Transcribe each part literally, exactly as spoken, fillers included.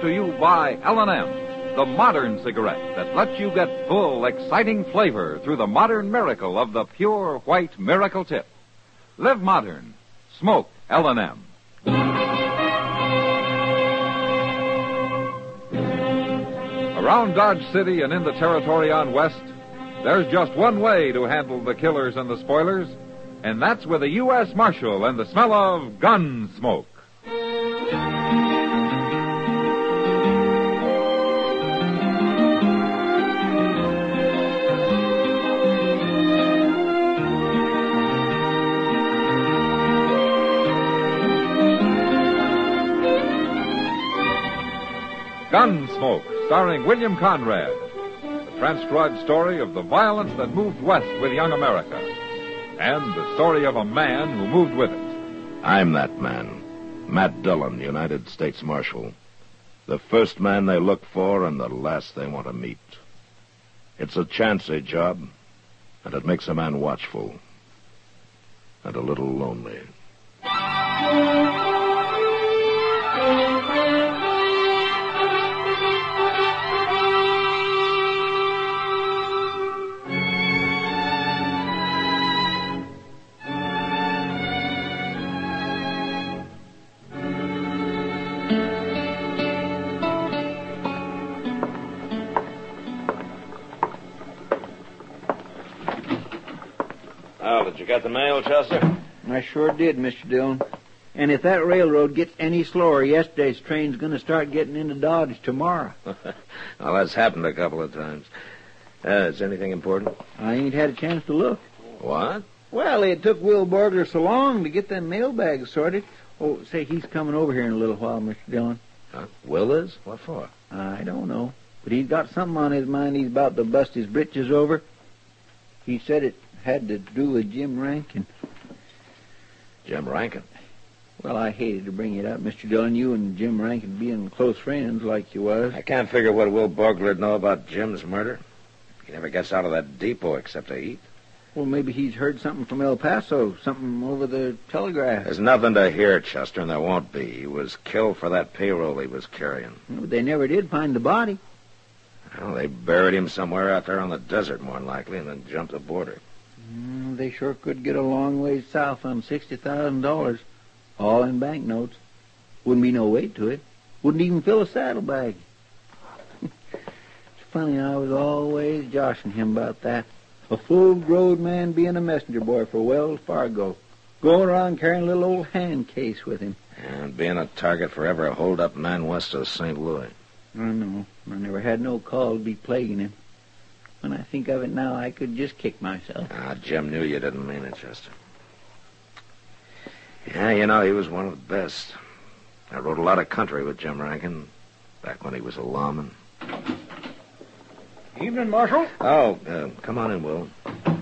brought to you by L and M, the modern cigarette that lets you get full, exciting flavor through the modern miracle of the pure white Miracle Tip. Live modern. Smoke L and M. Around Dodge City and in the territory on West, there's just one way to handle the killers and the spoilers, and that's with a U S Marshal and the smell of gun smoke. Gunsmoke, starring William Conrad. The transcribed story of the violence that moved west with young America. And the story of a man who moved with it. I'm that man. Matt Dillon, United States Marshal. The first man they look for and the last they want to meet. It's a chancy job, and it makes a man watchful. And a little lonely. Did you get the mail, Chester? I sure did, Mister Dillon. And if that railroad gets any slower, yesterday's train's going to start getting into Dodge tomorrow. Well, that's happened a couple of times. Uh, is anything important? I ain't had a chance to look. What? Well, it took Will Borgler so long to get them mailbags sorted. Oh, say, he's coming over here in a little while, Mister Dillon. Huh? Will is? What for? I don't know. But he's got something on his mind he's about to bust his britches over. He said it had to do with Jim Rankin. Jim Rankin? Well, I hated to bring it up, Mister Dillon. You and Jim Rankin being close friends like you was. I can't figure what Will Borgler'd know about Jim's murder. He never gets out of that depot except to eat. Well, maybe he's heard something from El Paso, something over the telegraph. There's nothing to hear, Chester, and there won't be. He was killed for that payroll he was carrying. Well, they never did find the body. Well, they buried him somewhere out there on the desert, more than likely, and then jumped the border. Mm, they sure could get a long ways south on sixty thousand dollars, all in banknotes. Wouldn't be no weight to it. Wouldn't even fill a saddlebag. It's funny, I was always joshing him about that. A full-grown man being a messenger boy for Wells Fargo, going around carrying a little old hand case with him. And being a target for every hold-up man west of Saint Louis. I know. I never had no call to be plaguing him. When I think of it now, I could just kick myself. Ah, Jim knew you didn't mean it, Chester. Yeah, you know, he was one of the best. I rode a lot of country with Jim Rankin, back when he was a lawman. Evening, Marshal. Oh, uh, come on in, Will.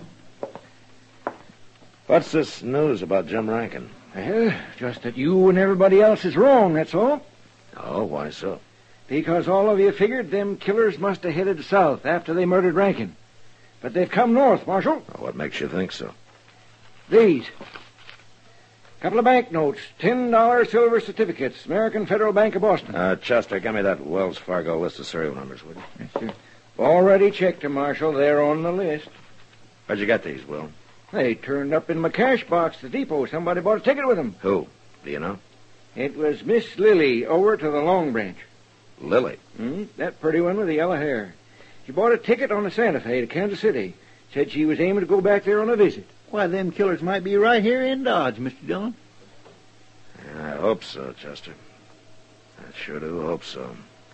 What's this news about Jim Rankin? Well, just that you and everybody else is wrong, that's all. Oh, why so? Because all of you figured them killers must have headed south after they murdered Rankin. But they've come north, Marshal. Well, what makes you think so? These. Couple of banknotes, ten dollar silver certificates, American Federal Bank of Boston. Uh, Chester, give me that Wells Fargo list of serial numbers, would you? Yes, sir. Already checked them, Marshal. They're on the list. Where'd you get these, Will? They turned up in my cash box at the depot. Somebody bought a ticket with them. Who? Do you know? It was Miss Lily over to the Long Branch. Lily? Hmm? That pretty one with the yellow hair. She bought a ticket on the Santa Fe to Kansas City. Said she was aiming to go back there on a visit. Why, them killers might be right here in Dodge, Mister Dillon. I hope so, Chester. I sure do hope so.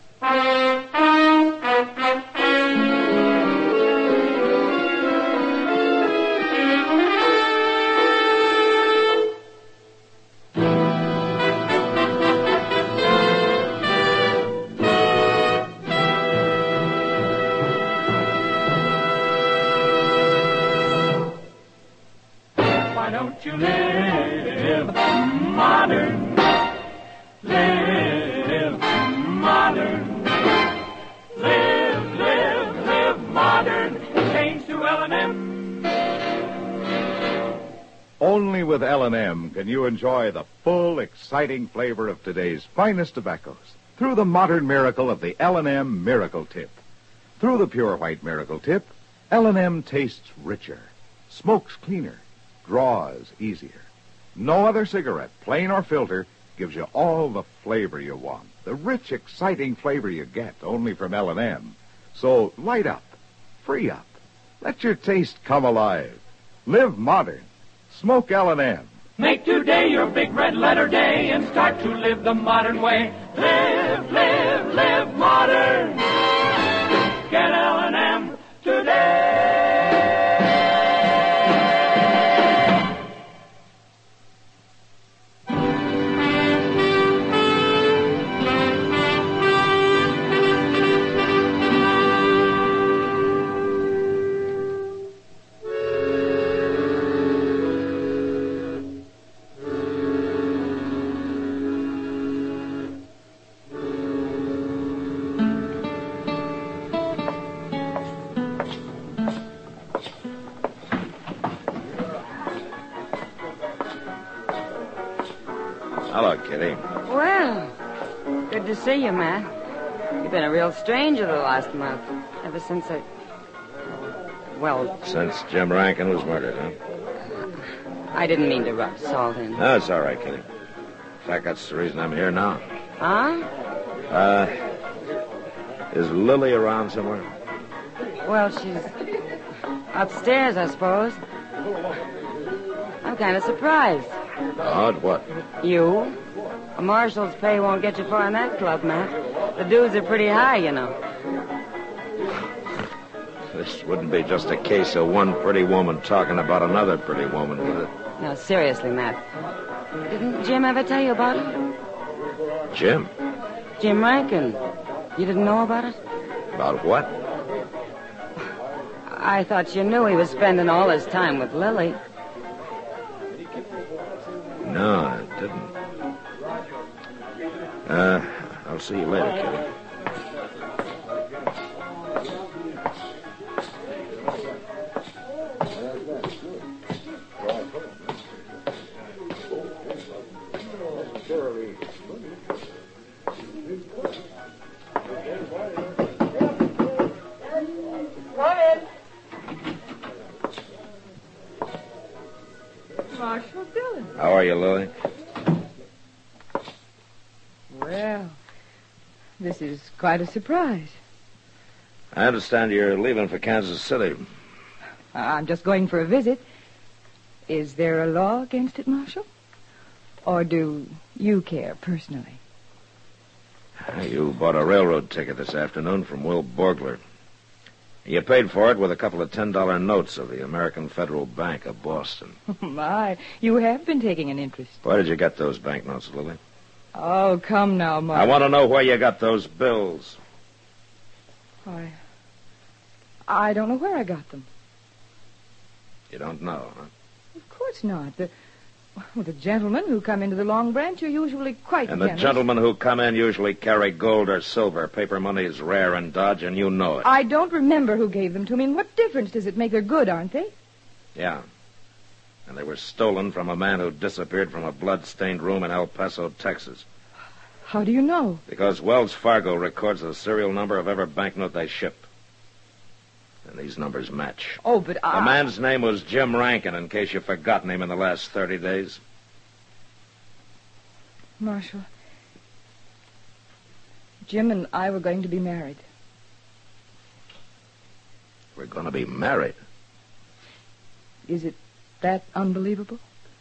Why don't you live modern? Live modern. Live, live, live modern. Change to L and M. Only with L and M can you enjoy the full, exciting flavor of today's finest tobaccos. through the modern miracle of the L and M Miracle Tip. Through the pure white Miracle Tip, L and M tastes richer, smokes cleaner, draws easier. No other cigarette, plain or filter, gives you all the flavor you want. The rich, exciting flavor you get only from L and M. So light up, free up, let your taste come alive. Live modern. Smoke L and M. Make today your big red letter day and start to live the modern way. Live, live, live modern. Get L and M today. Hello, Kitty. Well, good to see you, Matt. You've been a real stranger the last month. Ever since I... Well, Since Jim Rankin was murdered, huh? I didn't mean to rub salt in. No, it's all right, Kitty. In fact, that's the reason I'm here now. Huh? Uh, is Lily around somewhere? Well, she's upstairs, I suppose. I'm kind of surprised. Odd what? You? A marshal's pay won't get you far in that club, Matt. The dues are pretty high, you know. This wouldn't be just a case of one pretty woman talking about another pretty woman, would it? No, seriously, Matt. Didn't Jim ever tell you about it? Jim? Jim Rankin. You didn't know about it? About what? I thought you knew he was spending all his time with Lily. No, I didn't. Uh, I'll see you later, Kitty. Come in. Marshal Dillon. How are you, Lily? Well, this is quite a surprise. I understand you're leaving for Kansas City. I'm just going for a visit. Is there a law against it, Marshal? Or do you care personally? You bought a railroad ticket this afternoon from Will Borgler. You paid for it with a couple of ten dollar notes of the American Federal Bank of Boston. My, you have been taking an interest. Where did you get those banknotes, Lily? Oh, come now, Marshal. I want to know where you got those bills. I... I don't know where I got them. You don't know, huh? Of course not. The, well, the gentlemen who come into the Long Branch are usually quite And the generous. gentlemen who come in usually carry gold or silver. Paper money is rare in Dodge, and you know it. I don't remember who gave them to me. And what difference does it make? They're good, aren't they? Yeah. And they were stolen from a man who disappeared from a blood-stained room in El Paso, Texas. How do you know? Because Wells Fargo records the serial number of every banknote they ship. And these numbers match. Oh, but I... The man's name was Jim Rankin, in case you've forgotten him in the last thirty days. Marshal, Jim and I were going to be married. We're going to be married. Is it that unbelievable?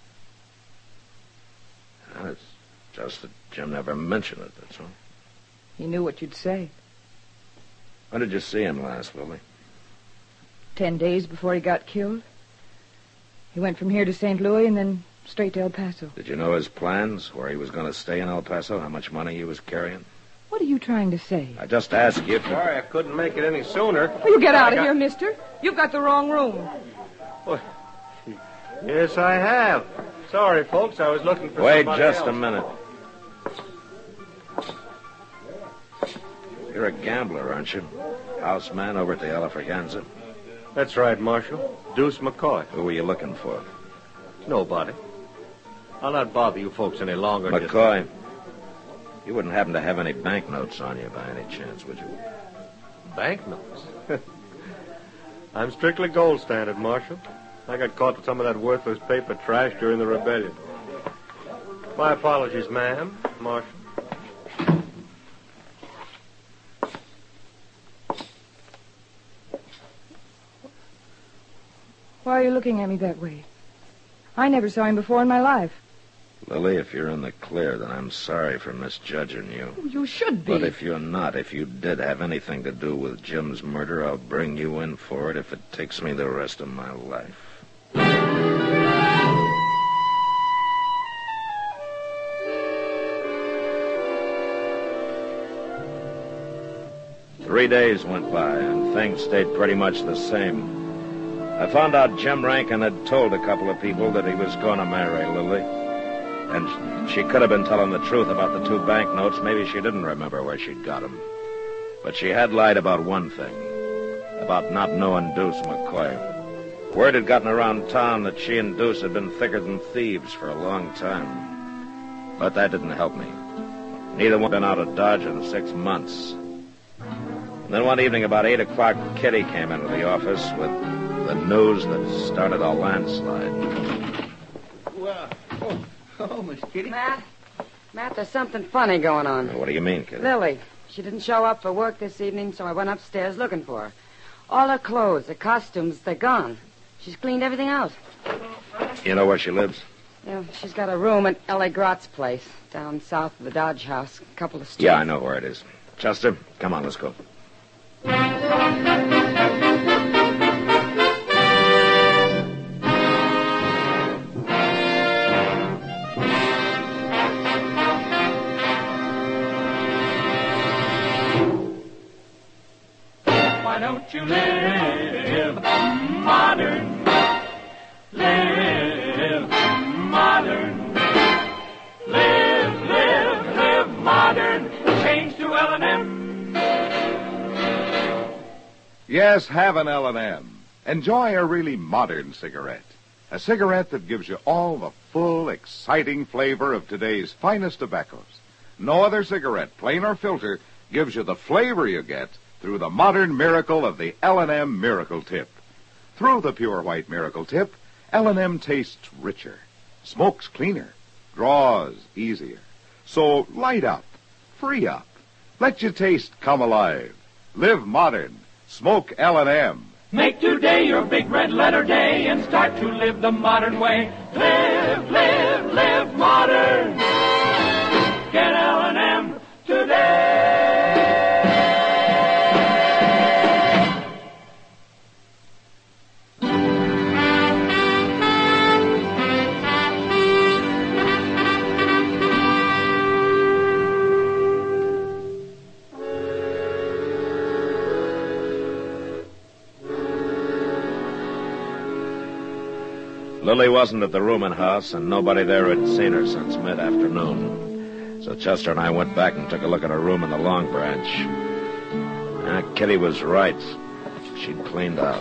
Well, it's just that Jim never mentioned it, that's all. He knew what you'd say. When did you see him last, Lily? Ten days before he got killed. He went from here to Saint Louis and then straight to El Paso. Did you know his plans, where he was going to stay in El Paso, how much money he was carrying? What are you trying to say? I just asked you if you... Sorry I couldn't make it any sooner. Will you get out I of got- here, mister? You've got the wrong room. Yes, I have. Sorry, folks. I was looking for Wait somebody just else. a minute. You're a gambler, aren't you? Houseman over at the Alafraganza. That's right, Marshal. Deuce McCoy. Who were you looking for? Nobody. I'll not bother you folks any longer. just- McCoy. You wouldn't happen to have any banknotes on you by any chance, would you? Banknotes? I'm strictly gold standard, Marshal. I got caught with some of that worthless paper trash during the rebellion. My apologies, ma'am, Marshal. Why are you looking at me that way? I never saw him before in my life. Lily, if you're in the clear, then I'm sorry for misjudging you. You should be. But if you're not, if you did have anything to do with Jim's murder, I'll bring you in for it if it takes me the rest of my life. Three days went by, and things stayed pretty much the same. I found out Jim Rankin had told a couple of people that he was going to marry Lily. And she could have been telling the truth about the two banknotes. Maybe she didn't remember where she'd got them. But she had lied about one thing, about not knowing Deuce McCoy. Word had gotten around town that she and Deuce had been thicker than thieves for a long time. But that didn't help me. Neither one had been out of Dodge in six months. And then one evening about eight o'clock, Kitty came into the office with the news that started a landslide. Well, oh, oh, Miss Kitty. Matt, Matt, there's something funny going on. What do you mean, Kitty? Lily. She didn't show up for work this evening, so I went upstairs looking for her. All her clothes, her costumes, they're gone. She's cleaned everything out. You know where she lives? Yeah, she's got a room at Ellie Grott's place, down south of the Dodge House, a couple of streets. Yeah, I know where it is. Chester, come on, let's go. Why don't you live modern? Live modern. Live, live, live modern. Change to L and M. Yes, have an L and M. Enjoy a really modern cigarette. A cigarette that gives you all the full, exciting flavor of today's finest tobaccos. No other cigarette, plain or filter, gives you the flavor you get through the modern miracle of the L and M Miracle Tip. Through the pure white Miracle Tip, L and M tastes richer, smokes cleaner, draws easier. So light up, free up, let your taste come alive. Live modern, smoke L and M. Make today your big red letter day and start to live the modern way. Live, live, live modern. Get L and M today. Lily wasn't at the rooming house, and nobody there had seen her since mid-afternoon. So Chester and I went back and took a look at her room in the Long Branch. Ah, Kitty was right. She'd cleaned out.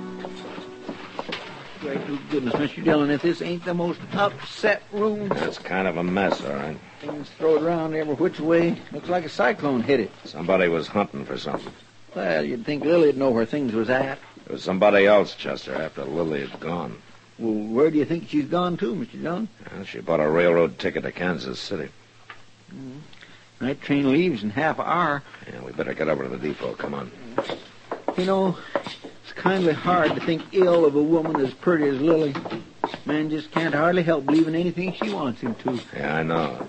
Great to goodness, Mister Dillon, if this ain't the most upset room. It's kind of a mess, all right. Things thrown around every which way. Looks like a cyclone hit it. Somebody was hunting for something. Well, you'd think Lily'd know where things was at. It was somebody else, Chester, after Lily had gone. Well, where do you think she's gone to, Mister Dillon? Well, she bought a railroad ticket to Kansas City. Mm. Night train leaves in half an hour. Yeah, we better get over to the depot. Come on. You know, it's kindly hard to think ill of a woman as pretty as Lily. Man just can't hardly help believing anything she wants him to. Yeah, I know.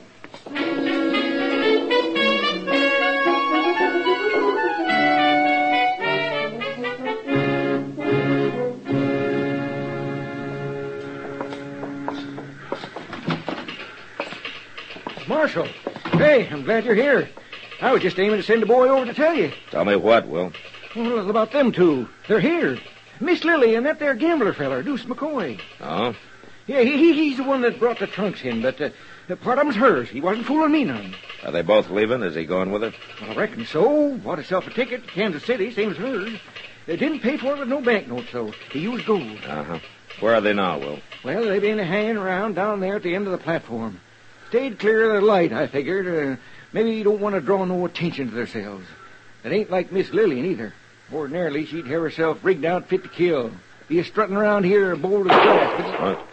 Marshal, hey, I'm glad you're here. I was just aiming to send a boy over to tell you. Tell me what, Will? Well, about them two. They're here. Miss Lily and that there gambler feller, Deuce McCoy. Oh? Yeah, he, he's the one that brought the trunks in, but uh, part of them's hers. He wasn't fooling me none. Are they both leaving? Is he going with her? Well, I reckon so. Bought himself a ticket to Kansas City, same as hers. They didn't pay for it with no banknotes, though. He used gold. Uh-huh. Where are they now, Will? Well, they've been hanging around down there at the end of the platform. Stayed clear of the light, I figured. Uh, Maybe you don't want to draw no attention to themselves. It ain't like Miss Lillian either. Ordinarily, she'd have herself rigged out fit to kill. Be a strutting around here bold as grass. What?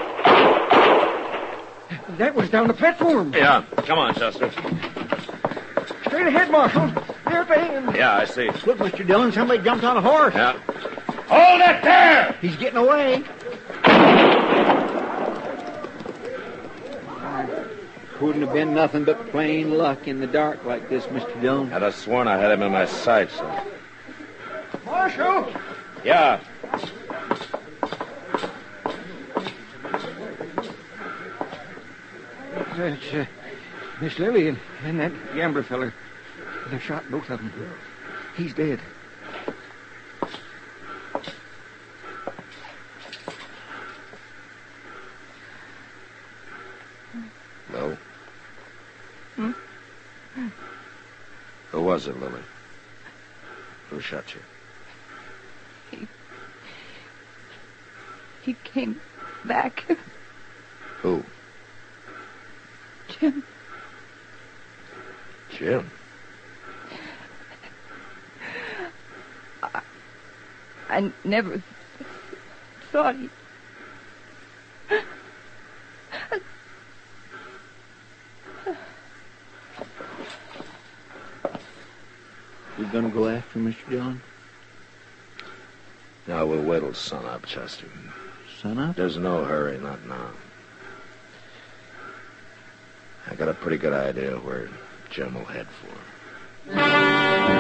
That was down the platform. Yeah, come on, Chester. Straight ahead, Marshal. There at the hand. Yeah, I see. Look, Mister Dillon, somebody jumped on a horse. Yeah. Hold it there! He's getting away. Couldn't have been nothing but plain luck in the dark like this, Mister Dillon. I'd have sworn I had him in my sights. So. Marshal! Yeah. It's uh, Miss Lillian and that gambler feller. They shot both of them. He's dead. No. Hmm? Who was it, Lily? Who shot you? He, he came back. Who? Jim. Jim? I, I never thought he... We gonna go after Mister Dillon? No, we'll wait till sunup, Chester. Sunup? There's no hurry, not now. I got a pretty good idea where Jim will head for.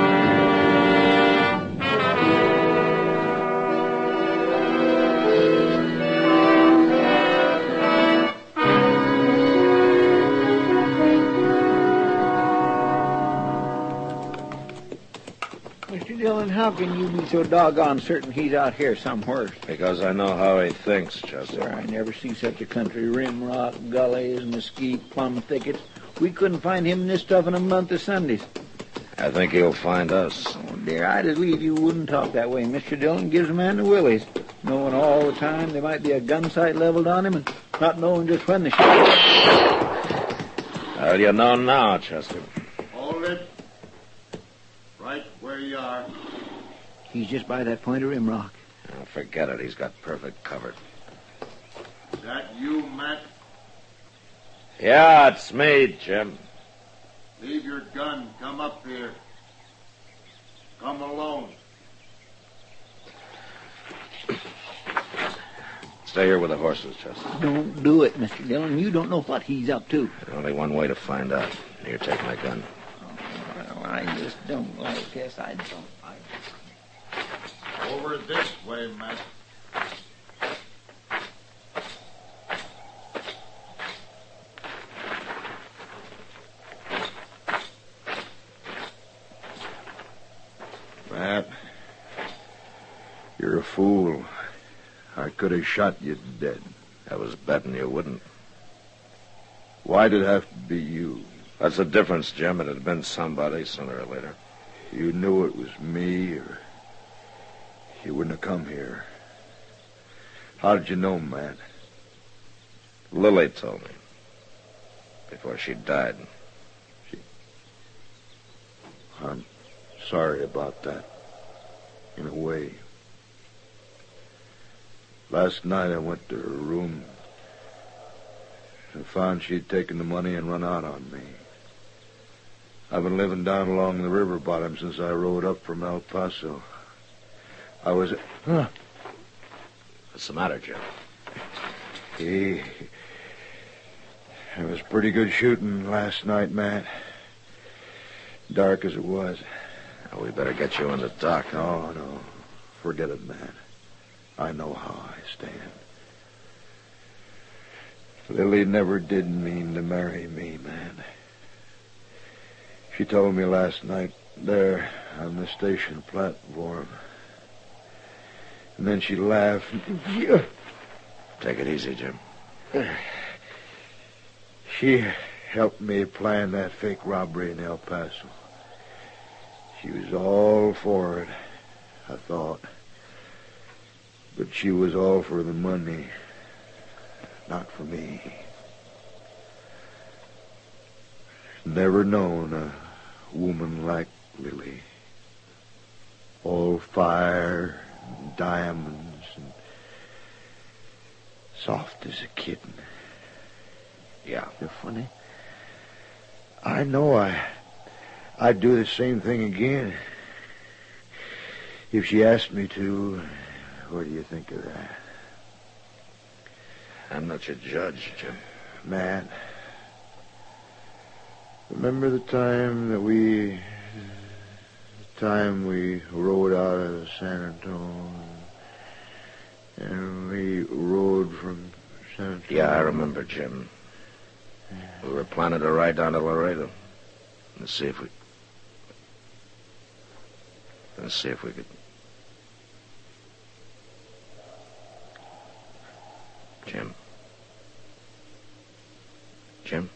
Mister Dillon, how can you be so doggone certain he's out here somewhere? Because I know how he thinks, Chester. I never see such a country. Rim rock, gullies, mesquite, plum thickets. We couldn't find him in this stuff in a month of Sundays. I think he'll find us. Oh, dear, I just leave you wouldn't talk that way. Mister Dillon gives a man the willies, knowing all the time there might be a gun sight leveled on him and not knowing just when the shot. How do you know now, Chester? Hold it. Right where you are. He's just by that point of rim rock. Oh, forget it. He's got perfect cover. Is that you, Matt? Yeah, it's me, Jim. Leave your gun. Come up here. Come alone. Stay here with the horses, Chester. Don't do it, Mister Dillon. You don't know what he's up to. There's only one way to find out. Here, take my gun. Well, I just don't like this. I don't like it. Over this way, Matt. Matt, you're a fool. I could have shot you dead. I was betting you wouldn't. Why'd it have to be you? That's the difference, Jim. It'd have been somebody sooner or later. You knew it was me, or you wouldn't have come here. How did you know, Matt? Lily told me. Before she died. She... I'm sorry about that. In a way. Last night I went to her room and found she'd taken the money and run out on me. I've been living down along the river bottom since I rode up from El Paso. I was... Huh. What's the matter, Jim? He... It was pretty good shooting last night, Matt. Dark as it was. Well, we better get you in the dock. No, no. Forget it, Matt. I know how I stand. Lily never did mean to marry me, man. She told me last night there on the station platform. And then she laughed. Take it easy, Jim. She helped me plan that fake robbery in El Paso. She was all for it, I thought. But she was all for the money, not for me. Never known a woman like Lily. All fire and diamonds and soft as a kitten. Yeah. You're funny. I know I, I'd do the same thing again. If she asked me to, what do you think of that? I'm not your judge, Jim. Matt, remember the time that we, the time we rode out of San Antonio, and we rode from San Antonio? Yeah, I remember, Jim. We were planning to ride down to Laredo and see if we, and see if we could. Jim. Jim?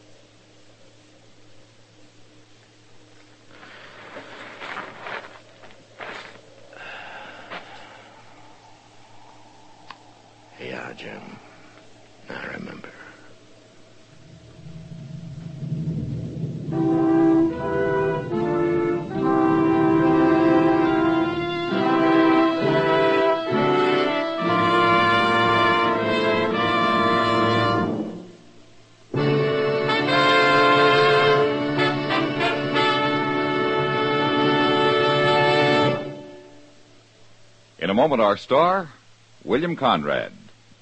Yeah, Jim. I remember. In a moment, our star, William Conrad.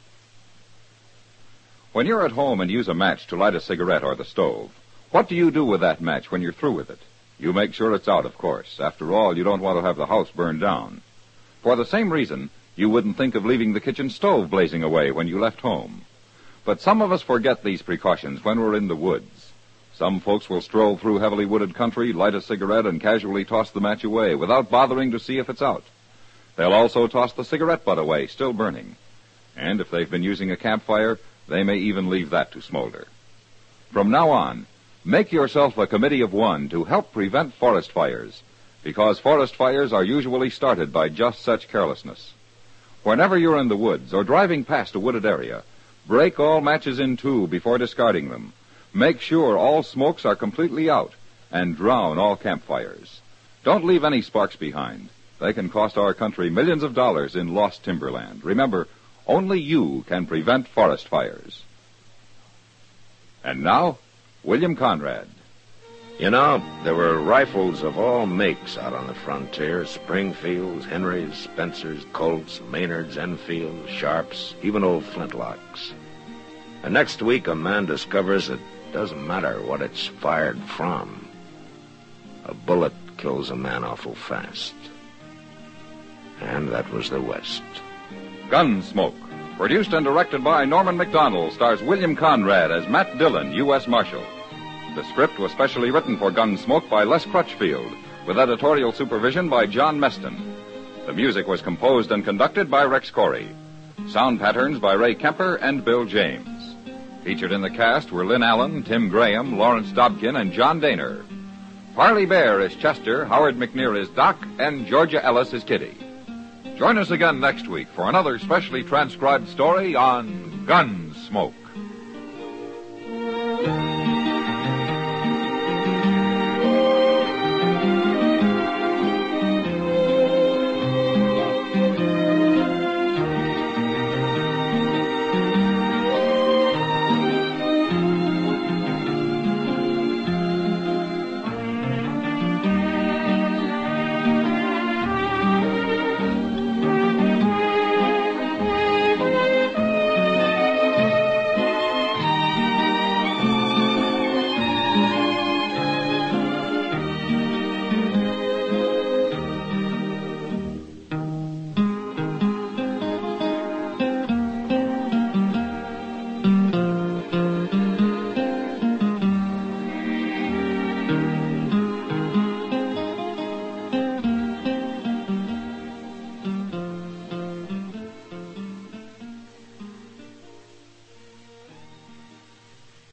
When you're at home and use a match to light a cigarette or the stove, what do you do with that match when you're through with it? You make sure it's out, of course. After all, you don't want to have the house burned down. For the same reason, you wouldn't think of leaving the kitchen stove blazing away when you left home. But some of us forget these precautions when we're in the woods. Some folks will stroll through heavily wooded country, light a cigarette, and casually toss the match away without bothering to see if it's out. They'll also toss the cigarette butt away, still burning. And if they've been using a campfire, they may even leave that to smolder. From now on, make yourself a committee of one to help prevent forest fires, because forest fires are usually started by just such carelessness. Whenever you're in the woods or driving past a wooded area, break all matches in two before discarding them. Make sure all smokes are completely out, and drown all campfires. Don't leave any sparks behind. They can cost our country millions of dollars in lost timberland. Remember, only you can prevent forest fires. And now, William Conrad. You know, there were rifles of all makes out on the frontier. Springfields, Henrys, Spencers, Colts, Maynards, Enfields, Sharps, even old flintlocks. And next week, a man discovers it doesn't matter what it's fired from. A bullet kills a man awful fast. And that was the West. Gunsmoke, produced and directed by Norman Macdonald, stars William Conrad as Matt Dillon, U S Marshal. The script was specially written for Gunsmoke by Les Crutchfield, with editorial supervision by John Meston. The music was composed and conducted by Rex Corey. Sound patterns by Ray Kemper and Bill James. Featured in the cast were Lynn Allen, Tim Graham, Lawrence Dobkin, and John Daner. Parley Bear is Chester, Howard McNear is Doc, and Georgia Ellis is Kitty. Join us again next week for another specially transcribed story on Gunsmoke.